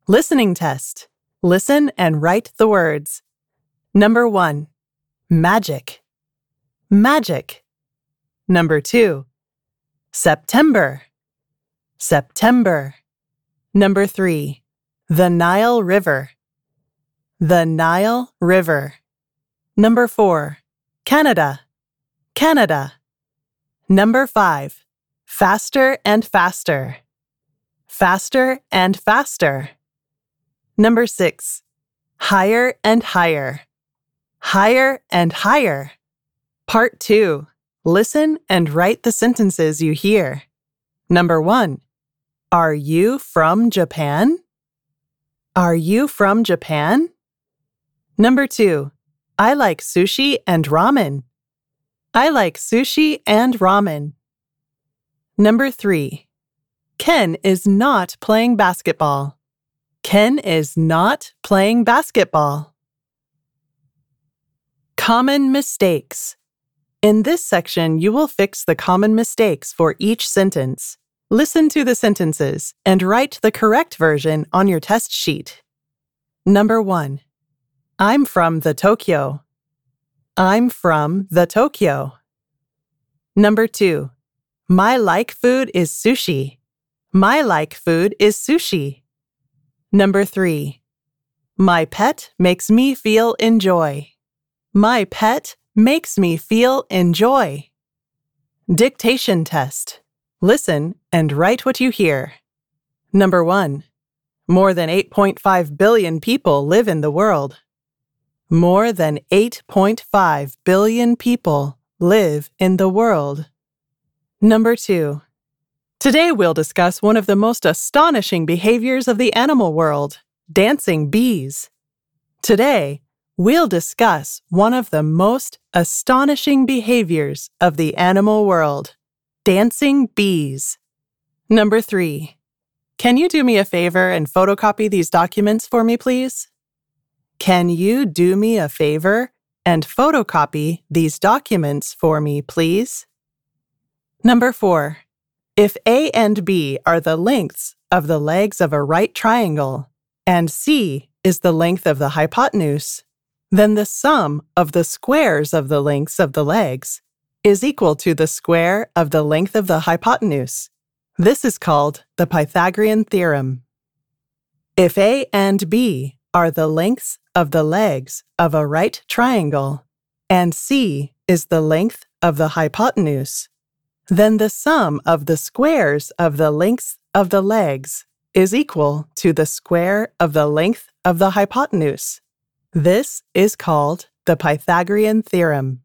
Listening test. Listen and write the words. Number 1. Magic. Magic. Number 2. September. September. Number 3. The Nile River. The Nile River. Number 4. Canada. Canada. Number 5. Faster and faster. Faster and faster. Number 6. Higher and higher. Higher and higher. Part 2. Listen and write the sentences you hear. Number 1. Are you from Japan? Are you from Japan? Number 2. I like sushi and ramen. I like sushi and ramen. Number 3. Ken is not playing basketball. Ken is not playing basketball. Common mistakes. In this section, you will fix the common mistakes for each sentence. Listen to the sentences and write the correct version on your test sheet. Number 1. I'm from the Tokyo. I'm from the Tokyo. Number 2. My like food is sushi. My like food is sushi. Number 3. My pet makes me feel enjoy. My pet makes me feel enjoy. Dictation test. Listen and write what you hear. Number 1. More than 8.5 billion people live in the world. More than 8.5 billion people live in the world. Number 2. Today we'll discuss one of the most astonishing behaviors of the animal world, dancing bees. Today, we'll discuss one of the most astonishing behaviors of the animal world, dancing bees. Number 3. Can you do me a favor and photocopy these documents for me, please? Can you do me a favor and photocopy these documents for me, please? Number 4. If A and B are the lengths of the legs of a right triangle, and C is the length of the hypotenuse, then the sum of the squares of the lengths of the legs is equal to the square of the length of the hypotenuse. This is called the Pythagorean theorem. If A and B are the lengths of the legs of a right triangle, and C is the length of the hypotenuse, then the sum of the squares of the lengths of the legs is equal to the square of the length of the hypotenuse. This is called the Pythagorean theorem.